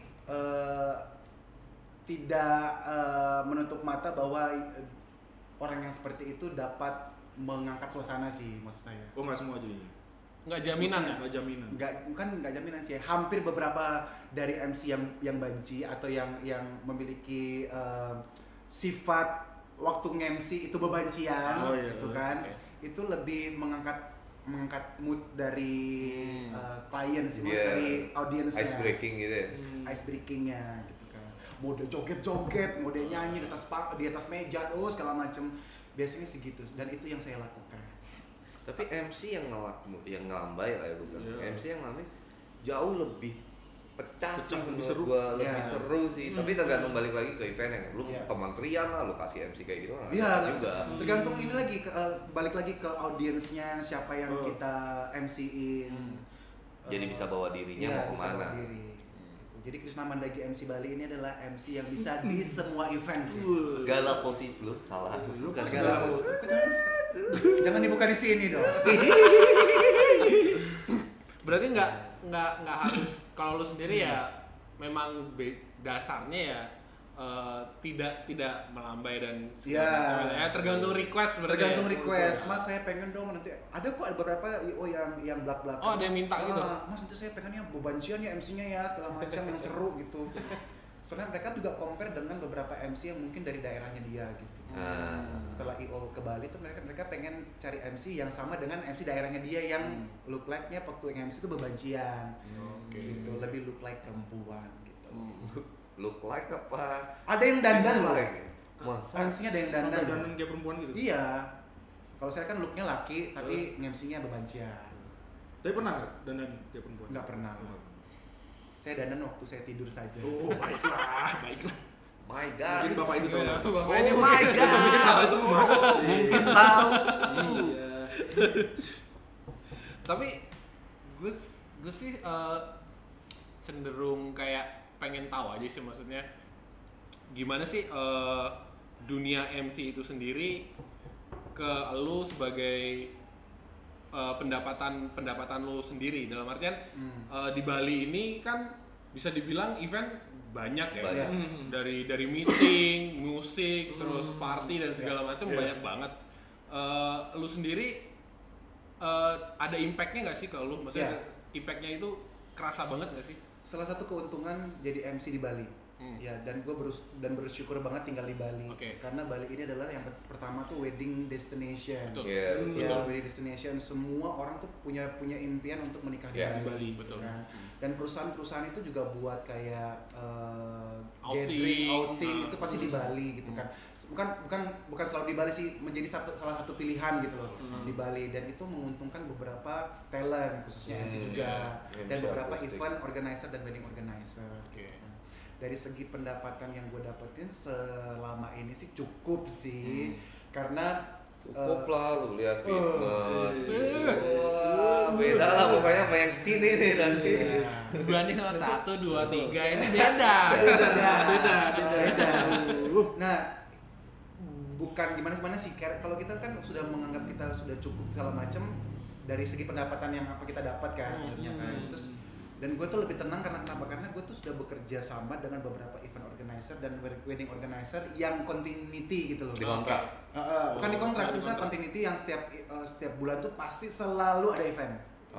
tidak menutup mata bahwa orang yang seperti itu dapat mengangkat suasana sih, maksud saya. Oh, nggak semua jadinya? Nggak jaminan ya? Nggak jaminan? Nggak jaminan sih, hampir beberapa dari MC yang banci atau yang memiliki sifat waktu nge-MC itu bebancian gitu kan, itu lebih mengangkat mood dari klien sih, mood dari audiensnya. Ice breaking gitu ya? Ice breakingnya gitu kan, mode joget-joget, mode nyanyi di atas meja, segala macem. Biasanya segitu, dan itu yang saya lakukan. Tapi MC yang ngelambai lah ya, bukan? MC yang ngelambai jauh lebih pecah sih lebih menurut seru. gua, lebih seru sih. Tapi tergantung balik lagi ke event yang lu kementerian lah, lu kasih MC kayak gitu Iya, juga. tergantung ini lagi balik lagi ke audiensnya, siapa yang kita MC-in. Jadi bisa bawa dirinya mau kemana. Jadi Krishna Mandagi MC Bali ini adalah MC yang bisa di semua event sih. Segala posisi lu salah. Segala posisi. Jangan dibuka di sini dong. Berarti nggak harus kalau lu sendiri ya memang dasarnya ya tidak melambai dan ya tergantung request berarti. Tergantung request. Mas saya pengen dong nanti ada beberapa IO yang belak-belakan. Oh, ada yang minta gitu. Mas nanti saya pengennya bebancian ya MC-nya ya segala macam yang seru gitu. Soalnya mereka juga compare dengan beberapa MC yang mungkin dari daerahnya dia gitu. Setelah IO ke Bali tuh mereka pengen cari MC yang sama dengan MC daerahnya dia yang look like-nya waktu MC itu bebancian. Gitu, lebih look like perempuan gitu. Look like apa? Ada yang dandan loh. Masa? MC-nya ada yang dandan. Sampai dandan kayak perempuan gitu? Iya. Kalau saya kan look-nya laki, tapi MC-nya bebancian. Tapi pernah nggak dandan kayak perempuan? Nggak pernah. Saya dandan waktu saya tidur saja. Oh, baiklah. My God. Mungkin bapak itu tahu. Bapak ini my God. Mungkin tahu itu mas. Mungkin tahu. Iya. Tapi gue sih cenderung kayak pengen tahu aja sih, maksudnya gimana sih dunia MC itu sendiri ke lu sebagai pendapatan lu sendiri, dalam artian di Bali ini kan bisa dibilang event banyak ya. Dari meeting, musik, terus party dan segala macam banyak banget. Lu sendiri ada impact-nya nggak sih ke lu? Maksudnya impact-nya itu kerasa banget nggak sih? Salah satu keuntungan jadi MC di Bali. Ya, dan gue bersyukur banget tinggal di Bali. Karena Bali ini adalah yang pertama tuh wedding destination. Betul. Wedding destination, semua orang tuh punya impian untuk menikah di Bali. Betul. Kan? Dan perusahaan-perusahaan itu juga buat kayak outing itu pasti di Bali gitu kan. Bukan selalu di Bali sih, menjadi salah satu pilihan gitu loh di Bali, dan itu menguntungkan beberapa talent khususnya MC juga dan beberapa event organizer dan wedding organizer. Dari segi pendapatan yang gue dapetin selama ini sih cukup sih, karena cukup lah lu lihat fitness. Beda lah pokoknya sama yang sini nih nanti. Dibanding sama 1, 2, 3 ini beda. Nah, bukan gimana sih, kalau kita kan sudah menganggap kita sudah cukup segala macam dari segi pendapatan yang apa kita dapat kan sebenarnya kan. Terus Dan gue tuh lebih tenang karena kenapa? Karena gue tuh sudah bekerja sama dengan beberapa event organizer dan wedding organizer yang continuity gitu loh. Dikontrak. Bukan dikontrak, sebenarnya continuity yang setiap bulan tuh pasti selalu ada event.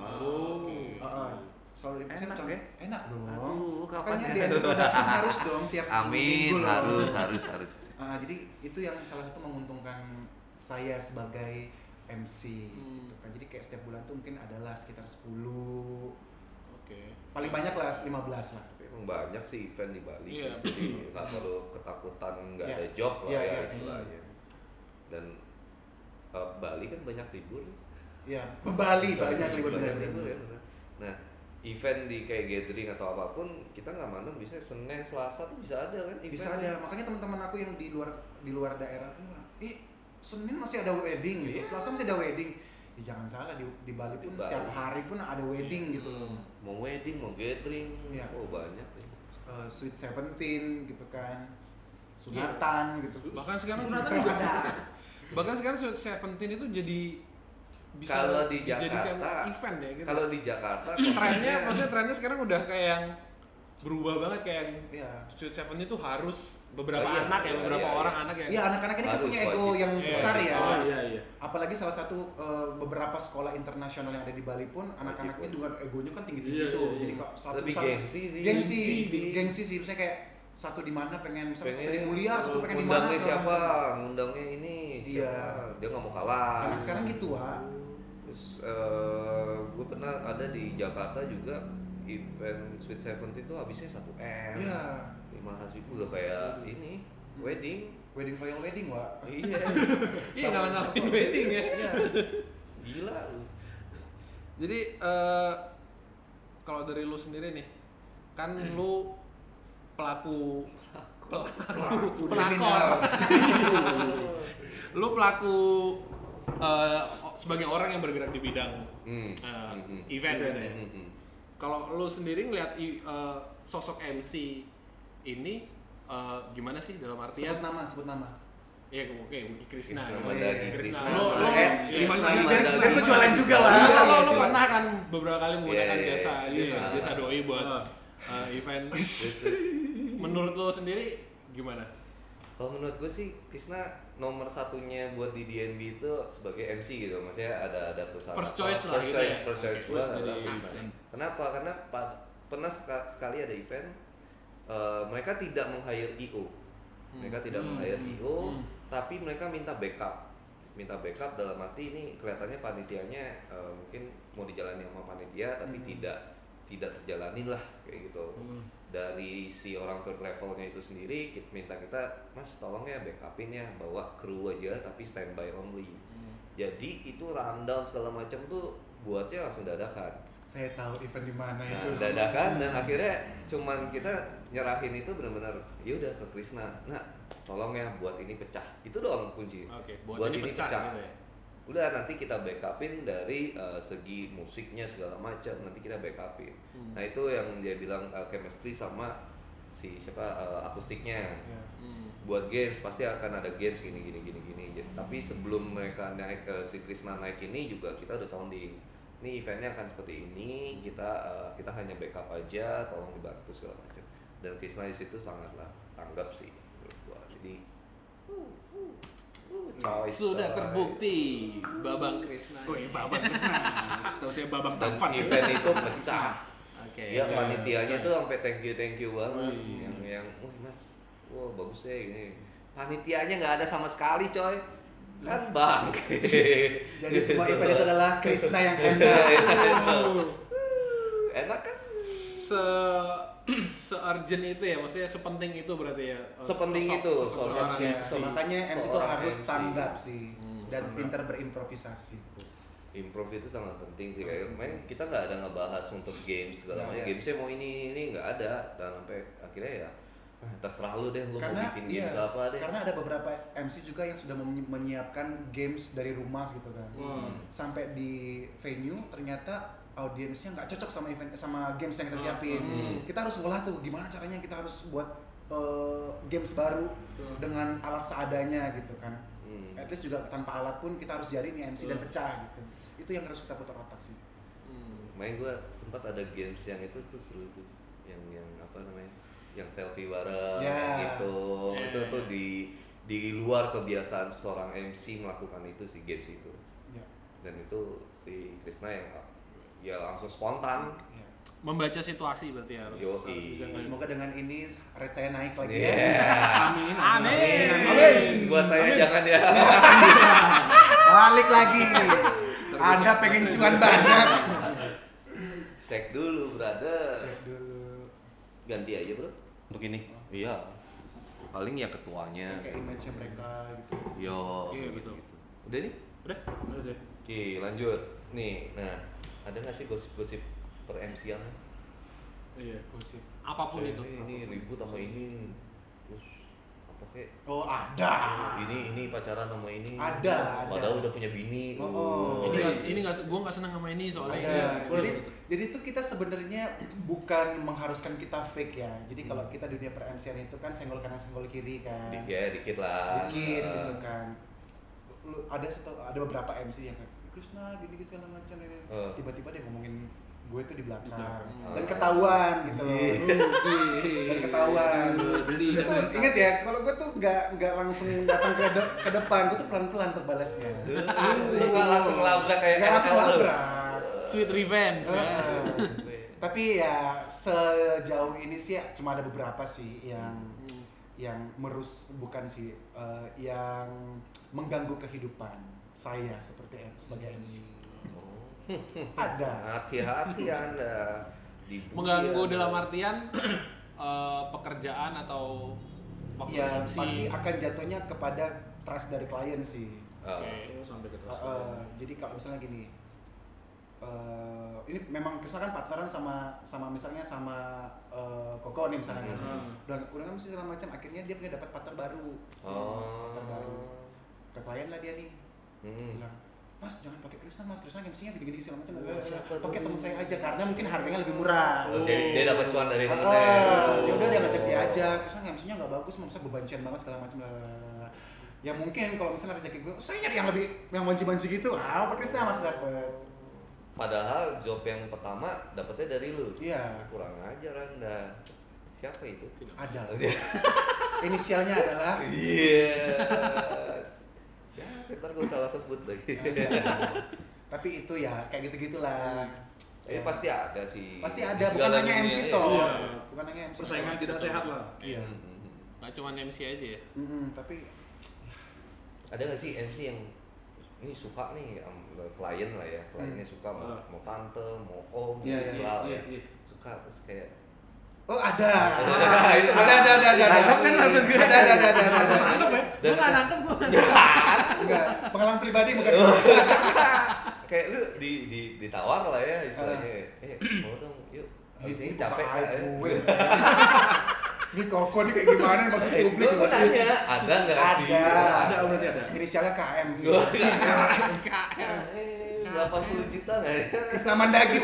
Selalu Enak ya? Enak dong. Kapan Makanya ya? dia production harus dong tiap Amin, minggu loh. harus. Jadi itu yang salah satu menguntungkan saya sebagai MC gitu kan. Jadi kayak setiap bulan tuh mungkin adalah sekitar 10. Paling banyak lah 15 lah. Tapi emang banyak sih event di Bali Iya. sih. Jadi nggak perlu ketakutan nggak Iya. ada job lah Iya, ya iya. istilahnya. Dan Bali kan banyak libur. Iya, Bali banyak libur Banyak benar-benar. libur ya. Nah, event di kayak gathering atau apapun kita nggak mandang bisa Senin, Selasa tuh bisa ada kan? Bisa ada. Makanya teman-teman aku yang di luar daerah pun bilang, Senin masih ada wedding gitu. Iya. Selasa masih ada wedding. Ya jangan salah di Bali pun Di Bali. setiap hari pun ada wedding gitu loh. Mau wedding, mau gathering, Iya. oh banyak nih. Sweet 17 gitu kan. Sunatan gitu. Bahkan sekarang Sunatan juga ada. Bahkan sekarang Sweet 17 itu jadi bisa Kalau di dijadikan Jakarta, event ya gitu. Kalau di Jakarta Maksudnya trennya sekarang udah kayak yang berubah banget, kayak Iya. Sweet 17 itu harus beberapa Oh, iya, anak ya, iya, beberapa iya, orang iya. anak ya. Iya, anak-anak ini kan Harus punya ego wajib. yang Iya. besar ya. Oh iya. Apalagi salah satu beberapa sekolah internasional yang ada di Bali pun anak-anaknya juga egonya kan tinggi-tinggi Iya, tuh. iya, Jadi iya. kok satu Lebih misalnya- gengsi sih. Gengsi sih. Misalnya kayak satu di mana pengen misalnya pengen mulia, satu pengen di mana. Ngundangnya segala siapa? macam. Ngundangnya ini. Iya. Siapa? Dia nggak mau kalah. Anak sekarang gitu, Wak. Terus gue pernah ada di Jakarta juga event Sweet 17 tuh habisnya 1M. Iya. 500.000 udah kayak ini wedding. Wedding royal wedding, Wak. Iya. Iya, ngalahin wedding ya. Iya. Gila lu. Jadi kalau dari lu sendiri nih, kan lu pelaku Kriminal. lu pelaku sebagai orang yang bergerak di bidang event gitu ya. Kalau lu sendiri ngeliat sosok MC ini gimana sih dalam artian? Sebut nama. Ya oke, Krishna. Krishna ya. Mandagi, Krishna. Krishna. Lo Krishna Biar Mandagi. gue jualan juga lah. Iya, lo Iya. pernah kan beberapa kali menggunakan Iya, jasa doi buat event. Menurut lo sendiri gimana? Kalau menurut gue sih Krishna nomor satunya buat di DNB itu sebagai MC gitu, maksudnya ada perusahaan First choice lah gitu ya. first choice gue First adalah jadi Krishna. event. Kenapa? Karena pernah sekali ada event mereka tidak meng-hire IO, mereka tidak meng-hire IO, tapi mereka minta backup dalam arti ini kelihatannya panitianya mungkin mau dijalani sama panitia tapi tidak terjalanin lah kayak gitu. Dari si orang tour travelnya itu sendiri minta kita, mas tolong ya backupin ya, bawa kru aja tapi standby only. Jadi itu rundown segala macam tuh buatnya langsung dadakan. Saya tahu event di mana Nah, itu. dadakan dan akhirnya cuman kita nyerahin itu benar-benar ya udah ke Krishna. Nah, tolong ya buat ini pecah. Itu doang kunci. Oke, buat ini pecah gitu ya. Udah nanti kita backupin dari segi musiknya segala macam, nanti kita backupin. Nah itu yang dia bilang chemistry sama si siapa akustiknya. Ya. Buat games pasti akan ada games gini. Tapi sebelum mereka naik si Krishna naik ini juga kita udah sounding. Ini eventnya akan seperti ini, kita hanya backup aja, tolong dibantu segala macam. Dan Krishna di situ sangatlah tanggap sih menurut gua. Jadi choice, Sudah coy. terbukti Babang Krishna. Babang Krishna. Setahu saya Babang Dan Tampan. event itu pecah. Oke. Ya panitianya tuh sampai thank you banget. Wih. Yang mas, wah bagus ya ini. Panitianya nggak ada sama sekali coy. Kan bang. Jadi semua event itu adalah Krishna yang handle. Enak kan? Se-urgent itu ya, maksudnya sepenting itu berarti ya. Sepenting itu seorang MC. MC. Makanya MC itu Seorang harus MC. tanggap sih dan pintar berimprovisasi. Improv itu sangat penting sih, kayak main kita nggak ada ngebahas untuk games segala macam. Nggak ada. Gamesnya mau ini nggak ada, dan sampai akhirnya ya terserah lu deh, lu mau Karena bikin games apa deh. karena ada beberapa MC juga yang sudah menyiapkan games dari rumah gitu kan. Sampai di venue ternyata audiensnya nggak cocok sama event sama games yang kita siapin. Kita harus ngolah tuh gimana caranya kita harus buat games baru dengan alat seadanya gitu kan. At least juga tanpa alat pun kita harus jadi nih MC dan pecah gitu. Itu yang harus kita putar otak sih. main gue sempat ada games yang itu tuh seru tuh, yang apa namanya, yang selfie bareng gitu. Itu tuh di luar kebiasaan seorang MC melakukan itu si games itu. Dan itu si Krisna yang ya langsung spontan. Membaca situasi berarti harus bisa. Semoga dengan ini rate saya naik lagi Amin. Buat saya jangan ya. Balik lagi. Anda pengen cuan banyak. Cek dulu, brother. Cek dulu. Ganti aja, bro. Untuk ini. Iya. Paling ya ketuanya. Kayak image-nya mereka gitu. Iya gitu. Udah nih? Udah deh. Oke, lanjut. Nih, nah, ada nggak sih gosip-gosip per MC-an? Iya, gosip. Apapun itu. Ini ribut sama ini. Terus apa kek? Oh, ada. Ini pacaran sama ini. Ada. Padahal udah punya bini. Ini gue nggak seneng sama ini soalnya. Jadi itu kita sebenarnya bukan mengharuskan kita fake ya. Jadi kalau kita dunia per MC-an itu kan senggol kanan senggol kiri kan. Dikit lah. Dikit gitu kan. Ada beberapa MC yang kayak Krisna gini segala macam ini. Tiba-tiba dia ngomongin gue tuh di belakang dan ketahuan gitu loh. Dan ketahuan. Itu inget ya, kalau gue tuh nggak langsung datang ke depan, gue tuh pelan-pelan tuh balasnya. Nggak langsung labrak kayak nggak langsung labrak. Sweet revenge. Tapi ya sejauh ini sih cuma ada beberapa sih yang yang mengganggu kehidupan saya sebagai MC. Ada. Hati-hati Anda. Mengganggu dalam artian pekerjaan atau waktu ya MC. pasti akan jatuhnya kepada trust dari klien sih. Sampai ke trust. Jadi kalau misalnya gini, ini memang Krisna kan partneran sama misalnya sama Koko nih misalnya kan. Udah kan mesti segala macam, akhirnya dia punya dapat partner baru. Partner baru. Ke klien lah dia nih. Bilang, Mas jangan pakai Krisna, Mas Krisna MC-nya gini-gini segala macam. Pakai teman saya aja karena mungkin harganya lebih murah. Jadi dia dapat cuan dari temennya. Ya udah dia ngajak dia aja. Krisna MC-nya nggak bagus, masa bebancian banget segala macam. Ya mungkin kalau misalnya rezekin gue, saya nyari yang banci-banci gitu. Apa Krisna Mas dapat? Padahal job yang pertama dapetnya dari lu. Iya. Kurang ajar Anda. Siapa itu? Ada. Inisialnya adalah. Yes. Ya, ntar gue salah sebut lagi. Tapi itu ya kayak gitu-gitulah. Pasti ada sih. Pasti ada, bukan hanya MC toh. Iya. Bukan hanya MC. Persaingan tidak sehat lah. Iya. Nggak cuma MC aja ya. Tapi ada nggak sih MC yang ini suka nih klien lah ya, kliennya suka mau tante, mau om, suka terus kayak ada. Itu Nangkep kan maksud gue. Ada. Nangkep ya? Gue nggak nangkep. Enggak, pengalaman pribadi bukan. Kayak lu ditawar lah ya istilahnya. Mau dong, yuk. Habis ini capek kan. Ini Koko nih kayak gimana maksud publik? Gue nanya, ada nggak sih? Ada, berarti ada. Inisialnya KM sih. 80 juta nggak ya? Krisna Mandagi.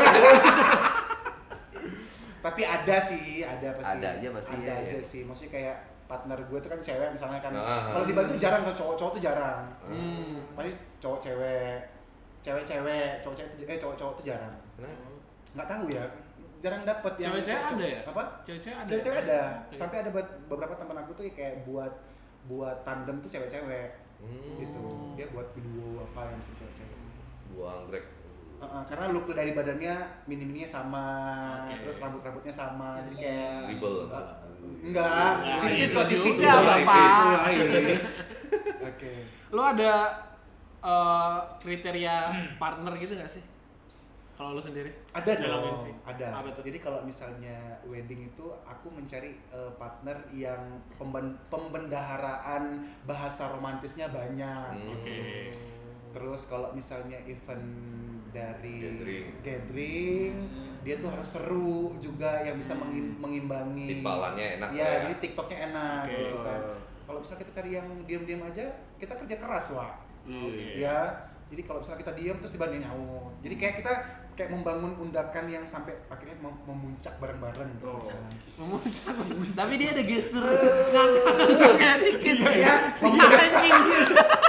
Tapi ada sih, ada pasti. Ada aja pasti. Ada aja sih. Maksudnya kayak partner gue tuh kan cewek misalnya kan. Nah. Kalau di Bali tuh jarang, kalau cowok-cowok tuh jarang. Pasti cowok-cewek, cewek-cewek, cowok-cowok tuh jarang. Nggak tahu ya. Jarang dapet yang cewek-cewek ada ya? Apa? Cewek-cewek ada. Sampai ada beberapa teman aku tuh kayak buat tandem tuh cewek-cewek. Gitu. Dia buat video apa yang sih cewek-cewek. Buang break. Karena look dari badannya mini-mininya sama, terus rambutnya sama, jadi kayak Ribel. Enggak, tipis kok tipis ya Bapak. Oke. Lo ada kriteria partner gitu nggak sih? Kalau lo sendiri? Ada dalam dong, MC? ada. Apa tuh? Jadi kalau misalnya wedding itu aku mencari partner yang pembendaharaan bahasa romantisnya banyak. Oke. Terus kalau misalnya event dari gathering, dia tuh harus seru juga yang bisa mengimbangi. Timpalannya enak ya. Jadi TikToknya enak gitu kan. Kalau misalnya kita cari yang diam-diam aja, kita kerja keras Wak. Ya. Jadi kalau misalnya kita diam terus dibandingin jadi kayak kita membangun undakan yang sampai akhirnya memuncak bareng-bareng gitu. Memuncak. Tapi dia ada gestur ngangkat dikit ya. Memuncak. Anjing.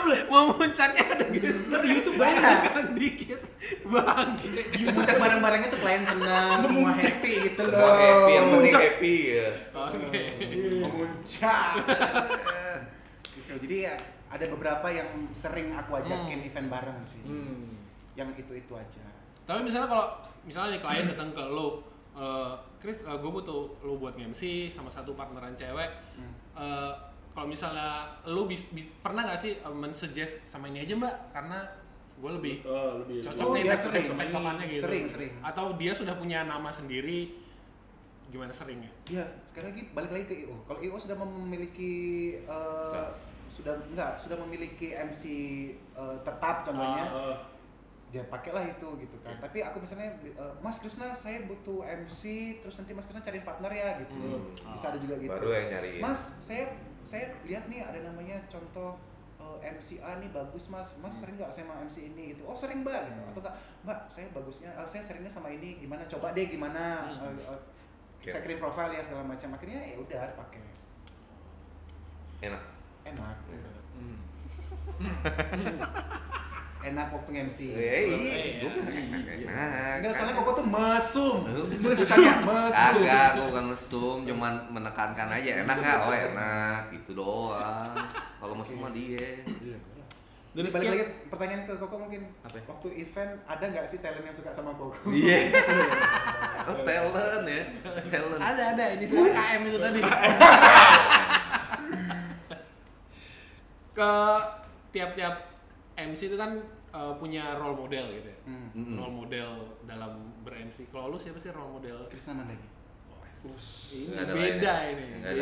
Mau muncaknya ada gitu. Di YouTube banyak. Kan dikit. Bangke. Muncak bareng-barengnya tuh klien senang, semua happy gitu loh. Semua happy, yang penting happy ya. Oke. Muncak. Gitu. Jadi ya, ada beberapa yang sering aku ajakin event bareng sih. Yang itu aja. Tapi misalnya kalau misalnya nih klien datang ke lo, Chris, gue butuh lo buat MC sama satu partneran cewek. Kalau misalnya lo pernah nggak sih men-suggest sama ini aja mbak, karena gue lebih cocok nih tektokannya gitu. Sering. Atau dia sudah punya nama sendiri, gimana seringnya? Iya, sekali lagi balik lagi ke IO. Kalau IO sudah memiliki sudah memiliki MC tetap contohnya. Ya pakailah itu gitu kan. Tapi aku misalnya Mas Krisna saya butuh MC, terus nanti Mas Krisna cariin partner ya gitu. Bisa ada juga gitu. Baru yang nyariin. Mas, saya lihat nih ada namanya contoh MC A nih bagus Mas sering nggak sama MC ini gitu. Oh sering mbak gitu. Atau enggak mbak saya bagusnya saya seringnya sama ini gimana, coba deh gimana. Saya kirim profile ya segala macam, akhirnya ya udah pakai. Enak. Enak waktu MC. Enak. Enggak, soalnya koko tuh mesum. Bukannya mesum. Kagak, gue bukan mesum, cuman menekankan aja. Enak nggak? Oh enak, gitu doang. Kalau mesum mah dia. Jadi balik lagi pertanyaan ke Koko mungkin. Waktu event ada nggak sih talent yang suka sama Koko? Iya. Talent ya. Talent. Ada. Ini soal KM itu tadi. Ke tiap-tiap MC itu kan punya role model gitu ya. Role model dalam ber-MC. Kalau lu siapa sih role model? Krisna Mandagi. Beda ini.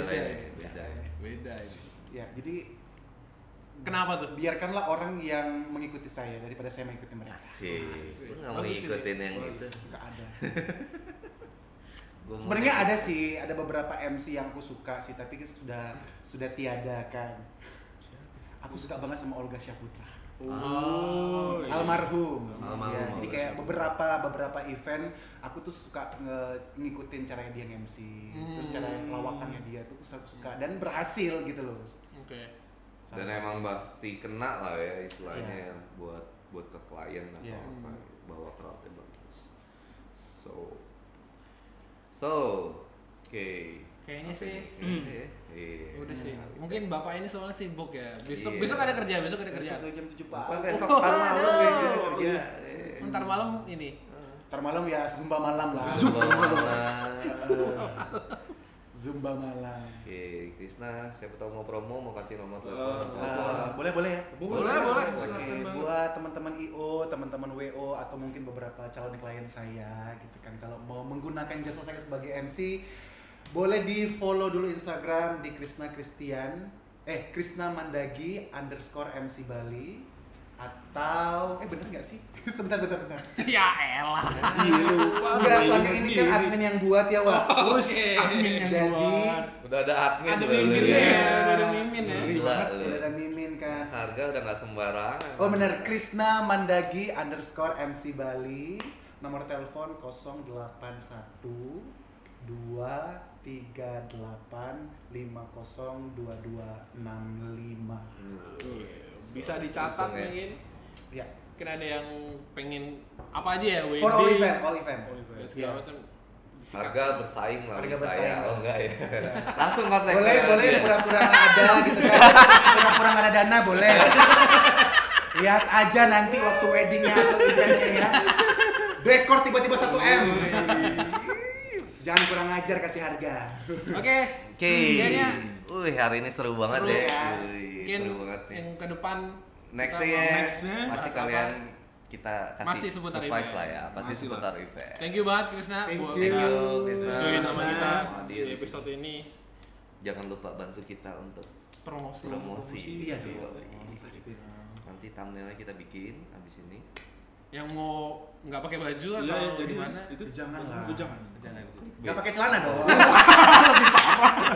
Ya, jadi kenapa tuh? Biarkanlah orang yang mengikuti saya daripada saya mengikuti mereka. Asik. Lu nggak mau ikutin yang itu? Nggak ada. Sebenarnya ada sih, ada beberapa MC yang aku suka sih, tapi sudah tiada kan. Aku suka banget sama Olga Syaputra. Almarhum. Ya, jadi kayak beberapa event aku tuh suka ngikutin caranya dia nge-MC, terus cara lawakannya dia tuh suka dan berhasil gitu loh. Oke. Dan emang pasti kena lah ya istilahnya buat ke klien atau apa, bawa crowdnya bagus. Oke. Kayaknya sih. Udah sih. Mungkin bapak ini soalnya sibuk ya. Besok ada kerja. Besok jam 7 pagi. Besok ntar malam kerja. Ntar malam ini. Ntar malam ya Zumba malam lah. Zumba malam. Oke, Krisna, siapa tahu mau promo, mau kasih nomor telepon. Boleh ya? Boleh. Oke, buat teman-teman IO, teman-teman WO atau mungkin beberapa calon klien saya gitu kan, kalau mau menggunakan jasa saya sebagai MC, boleh di follow dulu Instagram di Krisna Mandagi _MC Bali. Atau bener nggak sih? Sebentar. Ya elah. Enggak, soalnya ini kan admin yang buat ya, Wak. Admin yang buat. Udah ada admin. Ada mimin ya. Gila, Sudah ada mimin kan. Harga udah nggak sembarangan. Oh bener, Krisna Mandagi _MC Bali. Nomor telepon 081 238 502265. Bisa dicatat mungkin. Ya. Mungkin ada yang pengen apa aja ya, wedding. For all event. Segala macam. Harga bersaing lah. Harga bersaing. Oh enggak ya. Langsung kontak. Boleh pura-pura nggak ada gitu kan. Pura-pura nggak ada dana boleh. Lihat aja nanti waktu weddingnya atau eventnya ya. Dekor tiba-tiba 1M. Jangan kurang ajar kasih harga. Oke. Kayaknya hari ini seru banget seru ya. Mungkin Seru banget nih. yang ke depan Nextnya pasti kalian kita kasih masih seputar surprise event. lah ya, pasti seputar event. Thank you banget Krisna buat Thank you Krisna. join sama kita Hadir di di episode ini. Jangan lupa bantu kita untuk Promosi. Iya tuh. Nanti thumbnailnya kita bikin abis ini. Yang mau nggak pakai baju atau jadi gimana? Itu Jangan lah. Jangan. Jangan. Nggak pakai celana dong.